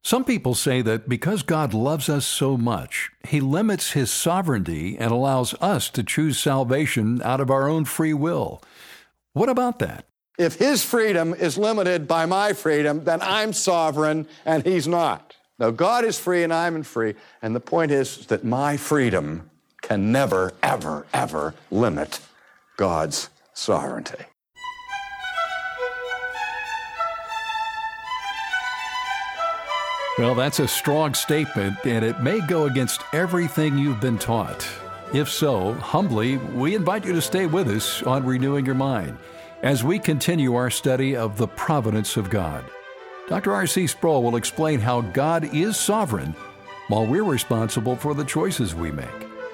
Some people say that because God loves us so much, He limits His sovereignty and allows us to choose salvation out of our own free will. What about that? If His freedom is limited by my freedom, then I'm sovereign and He's not. No, God is free and I'm free. And the point is that my freedom can never, ever, ever limit God's sovereignty. Well, that's a strong statement, and it may go against everything you've been taught. If so, humbly, we invite you to stay with us on Renewing Your Mind as we continue our study of the providence of God. Dr. R.C. Sproul will explain how God is sovereign while we're responsible for the choices we make.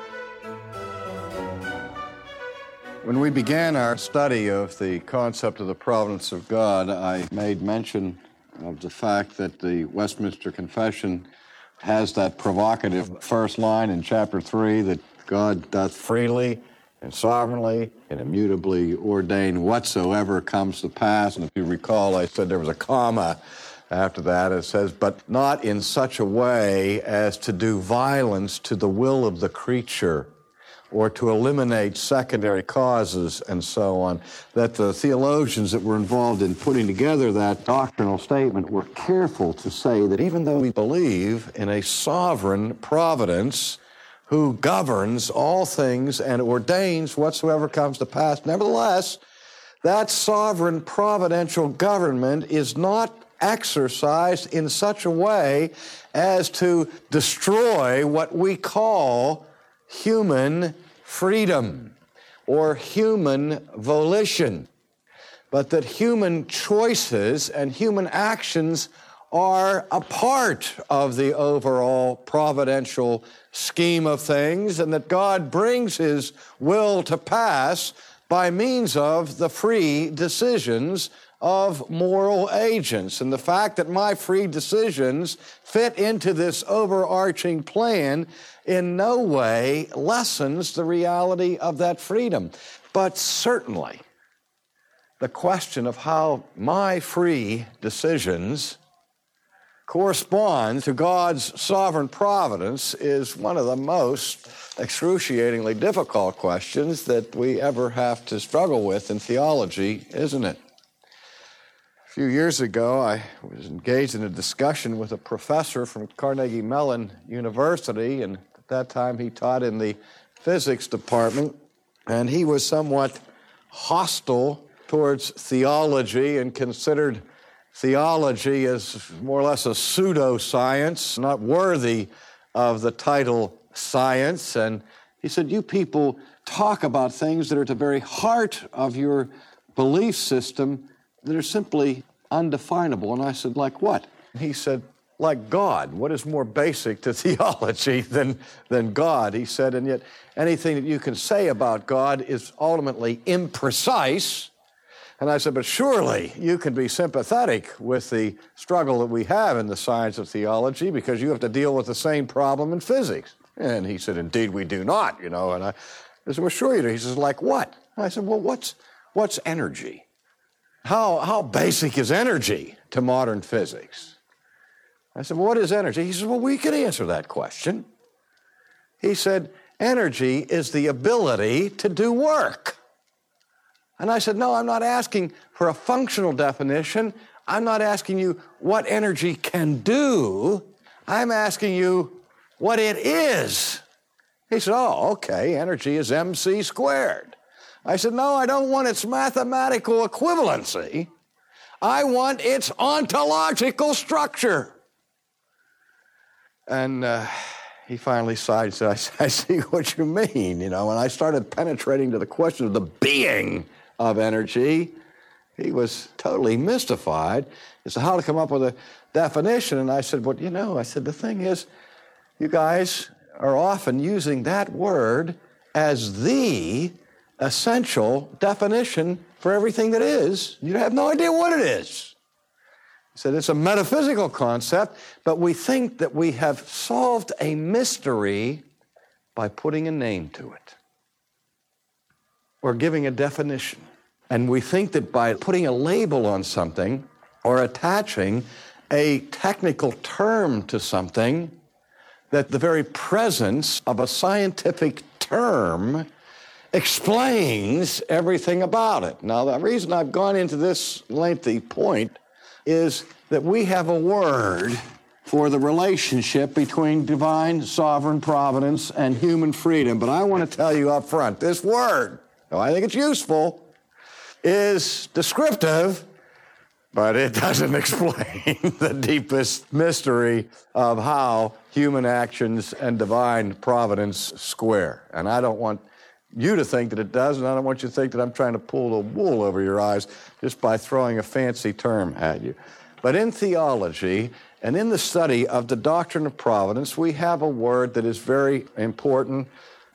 When we began our study of the concept of the providence of God, I made mention of the fact that the Westminster Confession has that provocative first line in chapter 3 that God doth freely and sovereignly and immutably ordain whatsoever comes to pass. And if you recall, I said there was a comma after that. It says, but not in such a way as to do violence to the will of the creature or to eliminate secondary causes and so on, that the theologians that were involved in putting together that doctrinal statement were careful to say that even though we believe in a sovereign providence who governs all things and ordains whatsoever comes to pass, nevertheless, that sovereign providential government is not exercised in such a way as to destroy what we call human freedom or human volition, but that human choices and human actions are a part of the overall providential scheme of things, and that God brings His will to pass by means of the free decisions of moral agents. And the fact that my free decisions fit into this overarching plan in no way lessens the reality of that freedom. But certainly, the question of how my free decisions correspond to God's sovereign providence is one of the most excruciatingly difficult questions that we ever have to struggle with in theology, isn't it? A few years ago, I was engaged in a discussion with a professor from Carnegie Mellon University, and at that time he taught in the physics department, and he was somewhat hostile towards theology and considered theology as more or less a pseudoscience, not worthy of the title science. And he said, you people talk about things that are at the very heart of your belief system that are simply undefinable. And I said, like what? He said, like God. What is more basic to theology than God? He said, and yet anything that you can say about God is ultimately imprecise. And I said, but surely you can be sympathetic with the struggle that we have in the science of theology because you have to deal with the same problem in physics. And he said, indeed we do not, And I said, well, sure you do. He says, like what? And I said, well, what's energy? How basic is energy to modern physics? I said, well, what is energy? He said, well, we can answer that question. He said, energy is the ability to do work. And I said, no, I'm not asking for a functional definition. I'm not asking you what energy can do. I'm asking you what it is. He said, oh, okay, energy is mc squared. I said, no, I don't want its mathematical equivalency. I want its ontological structure. And he finally sighed and said, I see what you mean, When I started penetrating to the question of the being of energy, he was totally mystified as to how to come up with a definition. And I said, well, the thing is, you guys are often using that word as the essential definition for everything that is. You have no idea what it is. He said, it's a metaphysical concept, but we think that we have solved a mystery by putting a name to it or giving a definition. And we think that by putting a label on something or attaching a technical term to something that the very presence of a scientific term explains everything about it. Now, the reason I've gone into this lengthy point is that we have a word for the relationship between divine sovereign providence and human freedom. But I want to tell you up front, this word, though I think it's useful, is descriptive, but it doesn't explain the deepest mystery of how human actions and divine providence square. And I don't want you to think that it does, and I don't want you to think that I'm trying to pull the wool over your eyes just by throwing a fancy term at you. But in theology and in the study of the doctrine of providence, we have a word that is very important: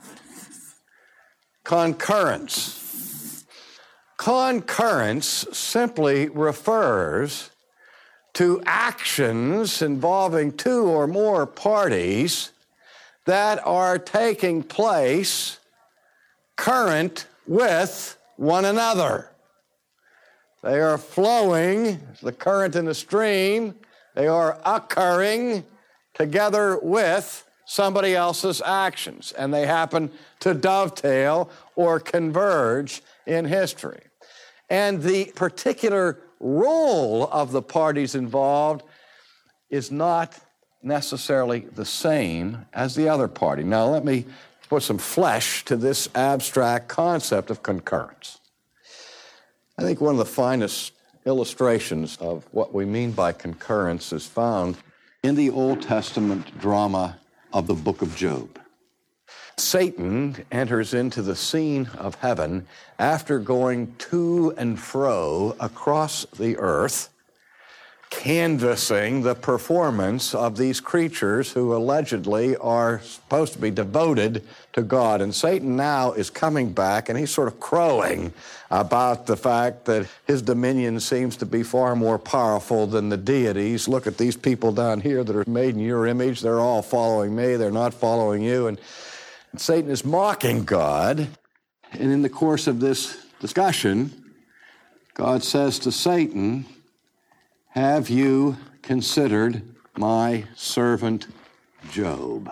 concurrence. Concurrence simply refers to actions involving two or more parties that are taking place current with one another. They are flowing, the current in the stream, they are occurring together with somebody else's actions, and they happen to dovetail or converge in history. And the particular role of the parties involved is not necessarily the same as the other party. Now, let me put some flesh to this abstract concept of concurrence. I think one of the finest illustrations of what we mean by concurrence is found in the Old Testament drama of the book of Job. Satan enters into the scene of heaven after going to and fro across the earth, canvassing the performance of these creatures who allegedly are supposed to be devoted to God. And Satan now is coming back, and he's sort of crowing about the fact that his dominion seems to be far more powerful than the deities. Look at these people down here that are made in your image. They're all following me. They're not following you. And Satan is mocking God. And in the course of this discussion, God says to Satan, "Have you considered my servant Job?"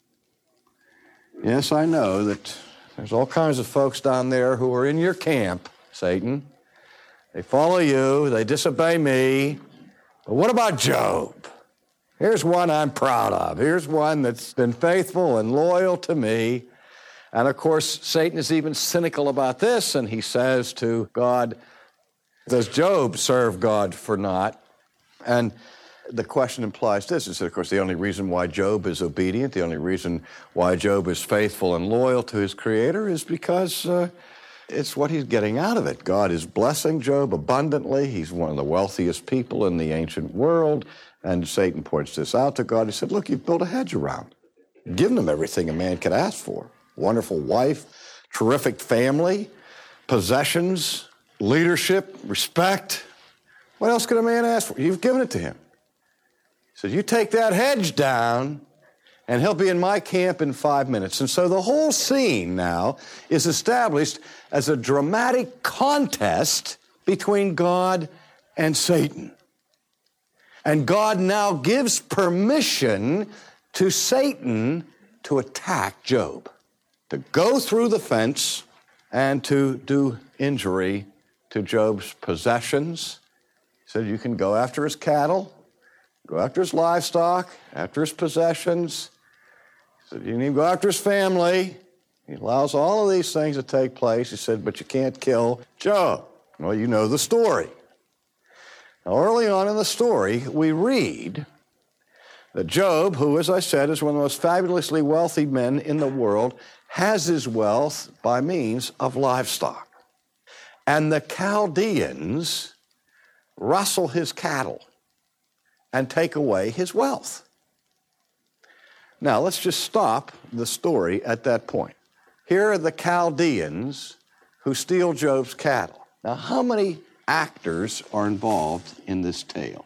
Yes, I know that there's all kinds of folks down there who are in your camp, Satan. They follow you, they disobey me. But what about Job? Here's one I'm proud of. Here's one that's been faithful and loyal to me. And of course, Satan is even cynical about this, and he says to God, "Does Job serve God for naught?" And the question implies this, is that, of course, the only reason why Job is obedient, the only reason why Job is faithful and loyal to his Creator is because it's what he's getting out of it. God is blessing Job abundantly. He's one of the wealthiest people in the ancient world. And Satan points this out to God. He said, "Look, you've built a hedge around. You've given him everything a man could ask for. Wonderful wife, terrific family, possessions, leadership, respect. What else could a man ask for? You've given it to him." He said, "You take that hedge down, and he'll be in my camp in 5 minutes." And so the whole scene now is established as a dramatic contest between God and Satan. And God now gives permission to Satan to attack Job, to go through the fence and to do injury to Job's possessions. He said, "You can go after his cattle, go after his livestock, after his possessions." He said, "You can even go after his family." He allows all of these things to take place. He said, "But you can't kill Job." Well, you know the story. Now, early on in the story, we read that Job, who, as I said, is one of the most fabulously wealthy men in the world, has his wealth by means of livestock. And the Chaldeans rustle his cattle and take away his wealth. Now, let's just stop the story at that point. Here are the Chaldeans who steal Job's cattle. Now, how many actors are involved in this tale?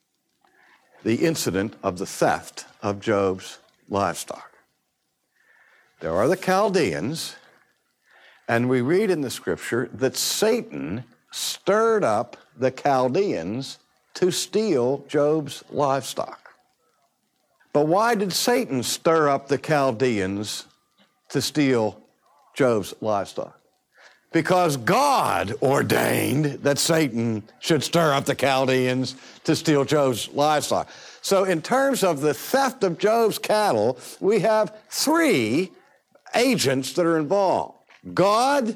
The incident of the theft of Job's livestock. There are the Chaldeans, and we read in the scripture that Satan stirred up the Chaldeans to steal Job's livestock. But why did Satan stir up the Chaldeans to steal Job's livestock? Because God ordained that Satan should stir up the Chaldeans to steal Job's livestock. So in terms of the theft of Job's cattle, we have three agents that are involved: God,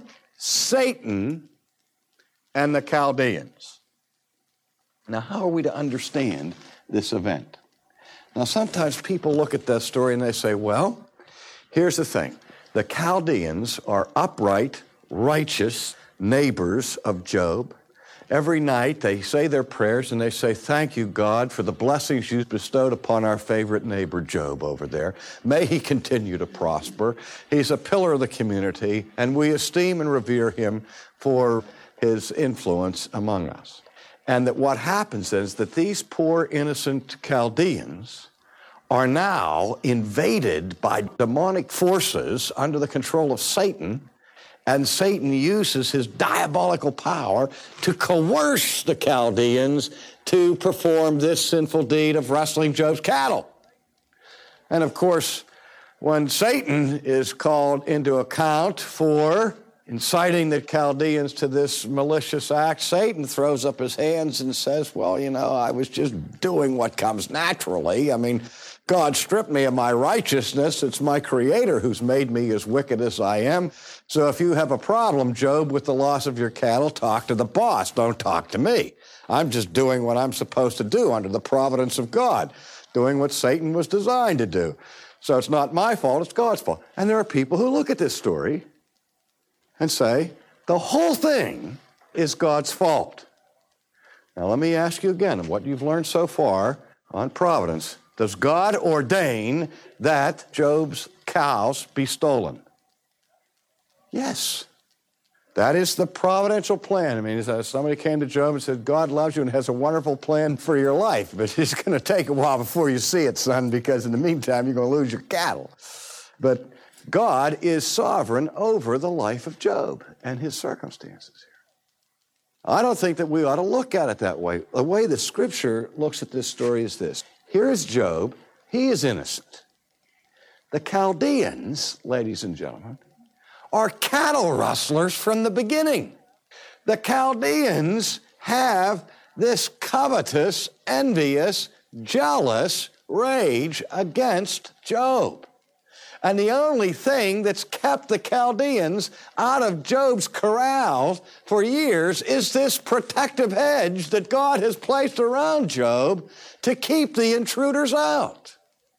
Satan, and the Chaldeans. Now, how are we to understand this event? Now, sometimes people look at that story and they say, well, here's the thing. The Chaldeans are upright, righteous neighbors of Job. Every night they say their prayers and they say, thank you, God, for the blessings you've bestowed upon our favorite neighbor, Job, over there. May he continue to prosper. He's a pillar of the community, and we esteem and revere him for his influence among us. And that what happens is that these poor, innocent Chaldeans are now invaded by demonic forces under the control of Satan, and Satan uses his diabolical power to coerce the Chaldeans to perform this sinful deed of rustling Job's cattle. And of course, when Satan is called into account for inciting the Chaldeans to this malicious act, Satan throws up his hands and says, well, I was just doing what comes naturally. I mean, God stripped me of my righteousness. It's my Creator who's made me as wicked as I am. So if you have a problem, Job, with the loss of your cattle, talk to the boss. Don't talk to me. I'm just doing what I'm supposed to do under the providence of God, doing what Satan was designed to do. So it's not my fault, it's God's fault. And there are people who look at this story and say, the whole thing is God's fault. Now let me ask you again, what you've learned so far on providence, does God ordain that Job's cows be stolen? Yes. That is the providential plan. I mean, somebody came to Job and said, God loves you and has a wonderful plan for your life, but it's going to take a while before you see it, son, because in the meantime, you're going to lose your cattle. But God is sovereign over the life of Job and his circumstances here. I don't think that we ought to look at it that way. The way the Scripture looks at this story is this. Here is Job. He is innocent. The Chaldeans, ladies and gentlemen, are cattle rustlers from the beginning. The Chaldeans have this covetous, envious, jealous rage against Job. And the only thing that's kept the Chaldeans out of Job's corral for years is this protective hedge that God has placed around Job to keep the intruders out.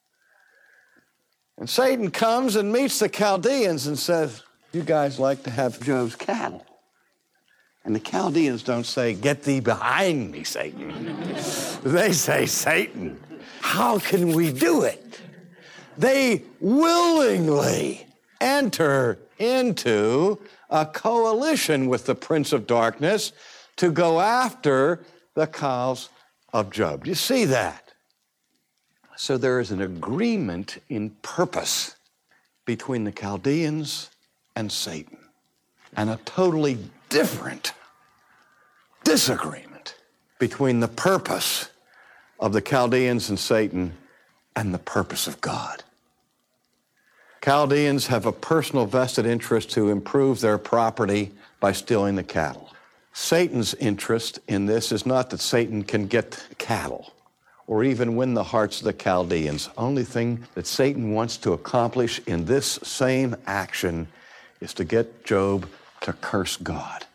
And Satan comes and meets the Chaldeans and says, you guys like to have Job's cattle. And the Chaldeans don't say, get thee behind me, Satan. They say, Satan, how can we do it? They willingly enter into a coalition with the Prince of Darkness to go after the cows of Job. Do you see that? So there is an agreement in purpose between the Chaldeans and Satan, and a totally different disagreement between the purpose of the Chaldeans and Satan and the purpose of God. Chaldeans have a personal vested interest to improve their property by stealing the cattle. Satan's interest in this is not that Satan can get cattle or even win the hearts of the Chaldeans. Only thing that Satan wants to accomplish in this same action is to get Job to curse God.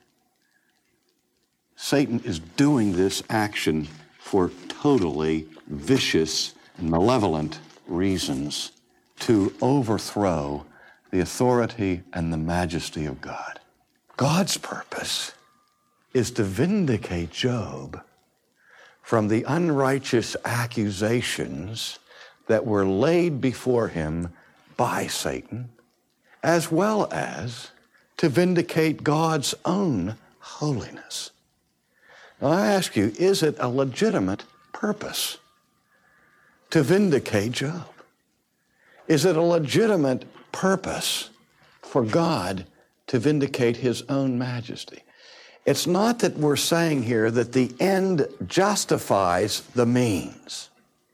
Satan is doing this action for totally vicious and malevolent reasons to overthrow the authority and the majesty of God. God's purpose is to vindicate Job from the unrighteous accusations that were laid before him by Satan, as well as to vindicate God's own holiness. Now I ask you, is it a legitimate purpose to vindicate Job? Is it a legitimate purpose for God to vindicate his own majesty? It's not that we're saying here that the end justifies the means.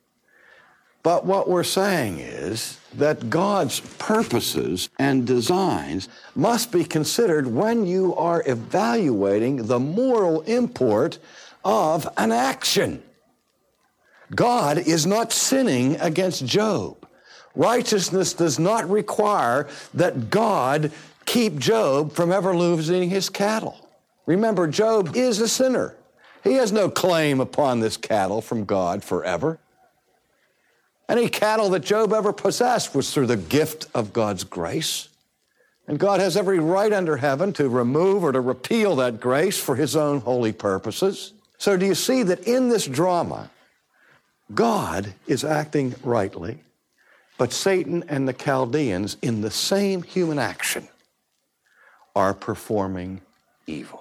But what we're saying is that God's purposes and designs must be considered when you are evaluating the moral import of an action. God is not sinning against Job. Righteousness does not require that God keep Job from ever losing his cattle. Remember, Job is a sinner. He has no claim upon this cattle from God forever. Any cattle that Job ever possessed was through the gift of God's grace. And God has every right under heaven to remove or to repeal that grace for his own holy purposes. So do you see that in this drama, God is acting rightly, but Satan and the Chaldeans in the same human action are performing evil.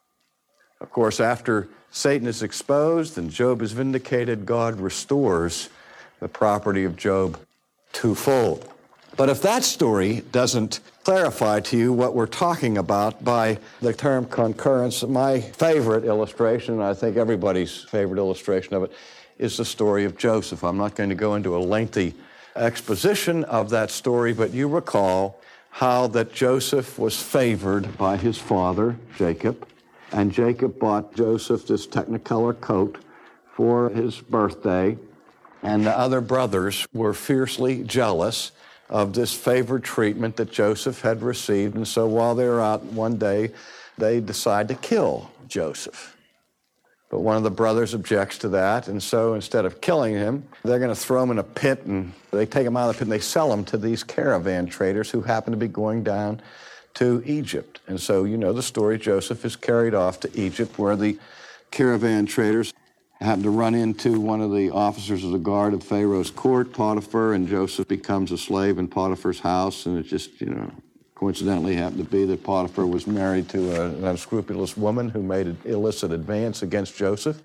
Of course, after Satan is exposed and Job is vindicated, God restores the property of Job twofold. But if that story doesn't clarify to you what we're talking about by the term concurrence, my favorite illustration, and I think everybody's favorite illustration of it, is the story of Joseph. I'm not going to go into a lengthy exposition of that story, but you recall how that Joseph was favored by his father, Jacob, and Jacob bought Joseph this Technicolor coat for his birthday, and the other brothers were fiercely jealous of this favored treatment that Joseph had received, and so while they were out one day, they decide to kill Joseph. But one of the brothers objects to that, and so instead of killing him, they're going to throw him in a pit, and they take him out of the pit and they sell him to these caravan traders who happen to be going down to Egypt. And so you know the story. Joseph is carried off to Egypt, where the caravan traders happen to run into one of the officers of the guard of Pharaoh's court, Potiphar, and Joseph becomes a slave in Potiphar's house, and it just, coincidentally happened to be that Potiphar was married to an unscrupulous woman who made an illicit advance against Joseph.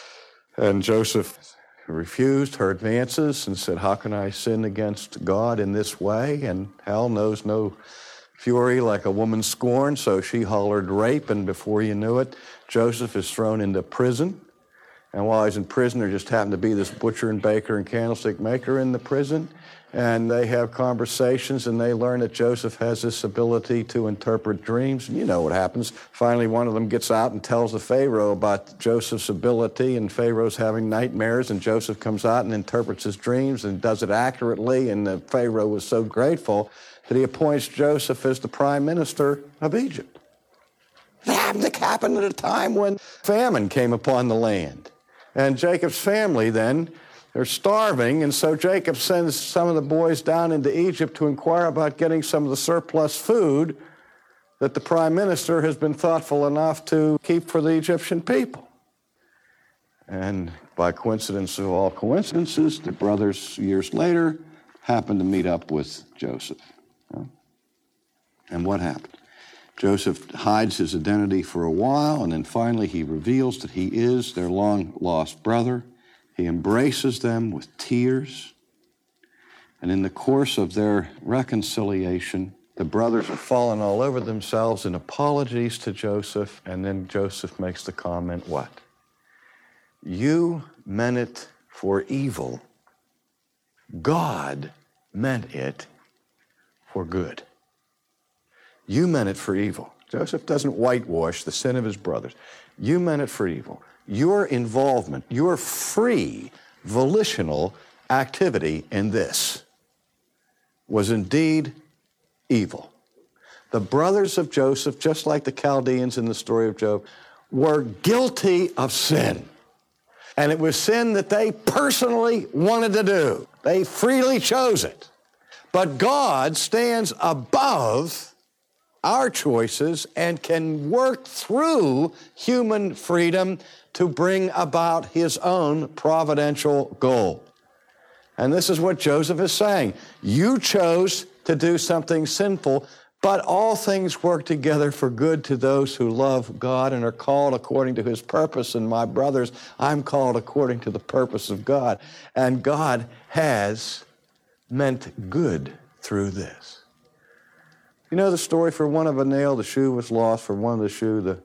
And Joseph refused her advances and said, "How can I sin against God in this way?" And hell knows no fury like a woman scorned, so she hollered rape, and before you knew it, Joseph is thrown into prison. And while he's in prison, there just happened to be this butcher and baker and candlestick maker in the prison. And they have conversations, and they learn that Joseph has this ability to interpret dreams. And you know what happens. Finally, one of them gets out and tells the Pharaoh about Joseph's ability, and Pharaoh's having nightmares, and Joseph comes out and interprets his dreams and does it accurately, and the Pharaoh was so grateful that he appoints Joseph as the prime minister of Egypt. It happened to happen at a time when famine came upon the land. And Jacob's family then, they're starving, and so Jacob sends some of the boys down into Egypt to inquire about getting some of the surplus food that the prime minister has been thoughtful enough to keep for the Egyptian people. And by coincidence of all coincidences, the brothers, years later, happen to meet up with Joseph. And what happened? Joseph hides his identity for a while, and then finally he reveals that he is their long-lost brother. He embraces them with tears. And in the course of their reconciliation, the brothers have fallen all over themselves in apologies to Joseph, and then Joseph makes the comment, what? You meant it for evil. God meant it for good. You meant it for evil. Joseph doesn't whitewash the sin of his brothers. You meant it for evil. Your involvement, your free, volitional activity in this was indeed evil. The brothers of Joseph, just like the Chaldeans in the story of Job, were guilty of sin. And it was sin that they personally wanted to do. They freely chose it. But God stands above our choices and can work through human freedom to bring about his own providential goal. And this is what Joseph is saying. You chose to do something sinful, but all things work together for good to those who love God and are called according to his purpose. And my brothers, I'm called according to the purpose of God. And God has meant good through this. You know the story, for one of a nail the shoe was lost, for one of the shoe the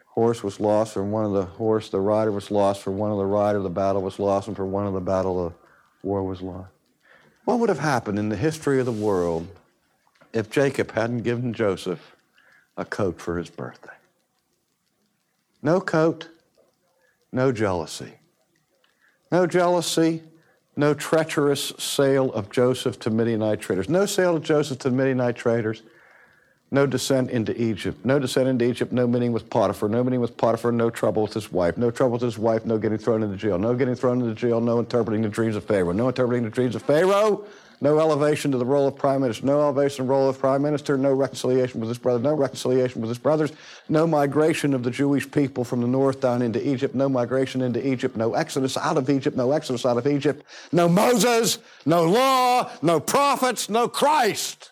horse was lost, for one of the horse, the rider was lost, for one of the rider, the battle was lost, and for one of the battle, the war was lost. What would have happened in the history of the world if Jacob hadn't given Joseph a coat for his birthday? No coat, no jealousy. No jealousy, no treacherous sale of Joseph to Midianite traders. No sale of Joseph to Midianite traders. No descent into Egypt. No descent into Egypt, no meeting with Potiphar. No meeting with Potiphar, no trouble with his wife. No trouble with his wife, no getting thrown into jail. No getting thrown into jail, no interpreting the dreams of Pharaoh. No interpreting the dreams of Pharaoh. No elevation to the role of prime minister. No elevation to the role of prime minister. No reconciliation with his brother. No reconciliation with his brothers. No migration of the Jewish people from the north down into Egypt. No migration into Egypt. No exodus out of Egypt. No exodus out of Egypt. No Moses. No law. No prophets. No Christ.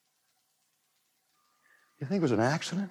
You think it was an accident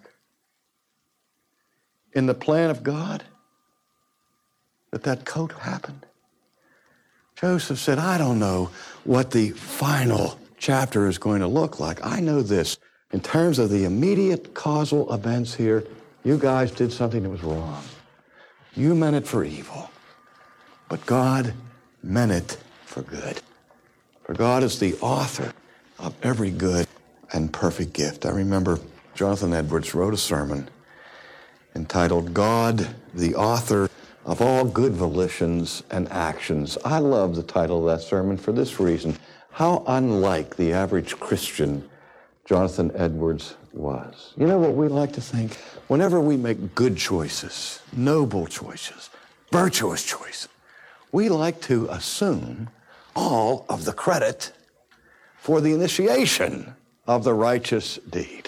in the plan of God that coat happened? Joseph said, I don't know what the final chapter is going to look like. I know this. In terms of the immediate causal events here, you guys did something that was wrong. You meant it for evil, but God meant it for good. For God is the author of every good and perfect gift. I remember Jonathan Edwards wrote a sermon entitled, God, the Author of All Good Volitions and Actions. I love the title of that sermon for this reason. How unlike the average Christian Jonathan Edwards was. You know what we like to think? Whenever we make good choices, noble choices, virtuous choices, we like to assume all of the credit for the initiation of the righteous deed.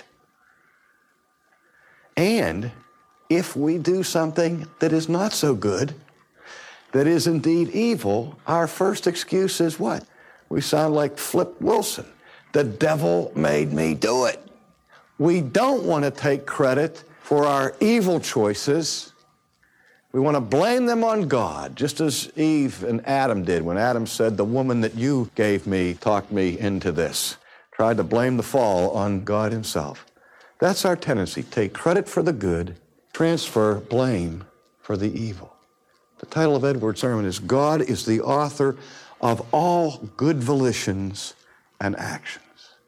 And if we do something that is not so good, that is indeed evil, our first excuse is what? We sound like Flip Wilson. The devil made me do it. We don't want to take credit for our evil choices. We want to blame them on God, just as Eve and Adam did when Adam said, the woman that you gave me talked me into this. Tried to blame the fall on God himself. That's our tendency. Take credit for the good, transfer blame for the evil. The title of Edward's sermon is God is the author of all good volitions and actions.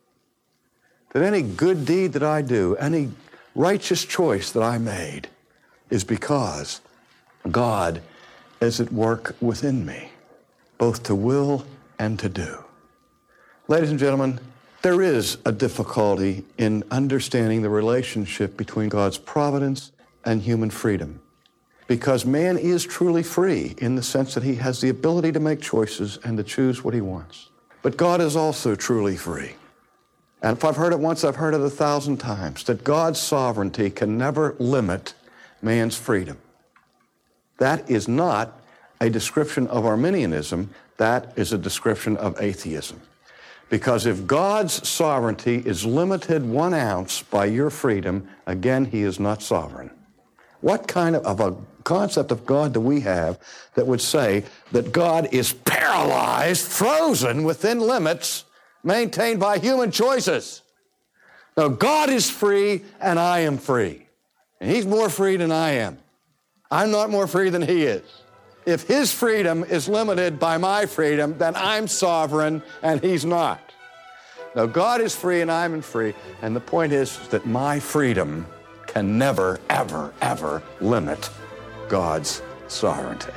That any good deed that I do, any righteous choice that I made is because God is at work within me, both to will and to do. Ladies and gentlemen, there is a difficulty in understanding the relationship between God's providence and human freedom, because man is truly free in the sense that he has the ability to make choices and to choose what he wants. But God is also truly free. And if I've heard it once, I've heard it 1,000 times, that God's sovereignty can never limit man's freedom. That is not a description of Arminianism. That is a description of atheism. Because if God's sovereignty is limited 1 ounce by your freedom, again, he is not sovereign. What kind of a concept of God do we have that would say that God is paralyzed, frozen within limits maintained by human choices? No, God is free and I am free. And he's more free than I am. I'm not more free than he is. If his freedom is limited by my freedom, then I'm sovereign and he's not. Now, God is free and I'm free, and the point is that my freedom can never, ever, ever limit God's sovereignty,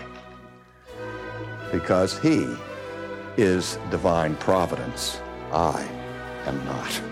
because he is divine providence. I am not.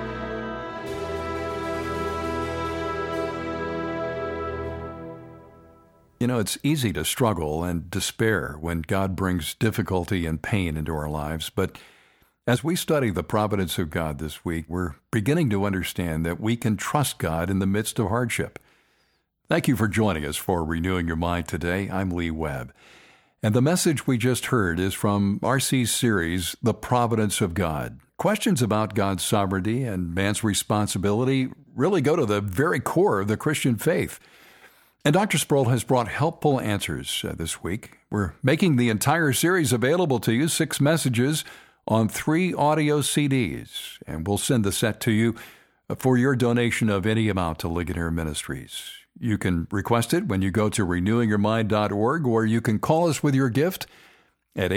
You know, it's easy to struggle and despair when God brings difficulty and pain into our lives, but as we study the providence of God this week, we're beginning to understand that we can trust God in the midst of hardship. Thank you for joining us for Renewing Your Mind today. I'm Lee Webb. And the message we just heard is from R.C.'s series, The Providence of God. Questions about God's sovereignty and man's responsibility really go to the very core of the Christian faith. And Dr. Sproul has brought helpful answers this week. We're making the entire series available to you, 6 messages on 3 audio CDs, and we'll send the set to you for your donation of any amount to Ligonier Ministries. You can request it when you go to renewingyourmind.org, or you can call us with your gift at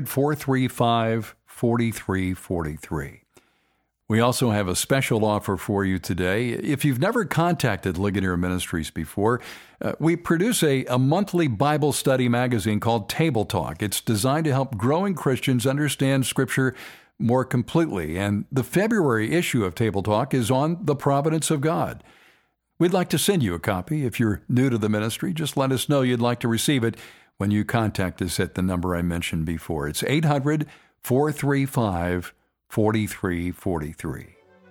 800-435-4343. We also have a special offer for you today. If you've never contacted Ligonier Ministries before, we produce a monthly Bible study magazine called Table Talk. It's designed to help growing Christians understand Scripture more completely. And the February issue of Table Talk is on the providence of God. We'd like to send you a copy. If you're new to the ministry, just let us know you'd like to receive it when you contact us at the number I mentioned before. It's 800-435-4343.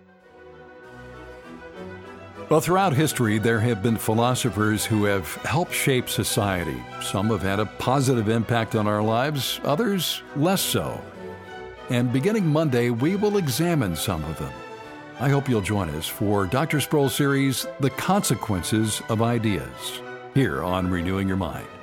Well, throughout history, there have been philosophers who have helped shape society. Some have had a positive impact on our lives, others less so. And beginning Monday, we will examine some of them. I hope you'll join us for Dr. Sproul's series, The Consequences of Ideas, here on Renewing Your Mind.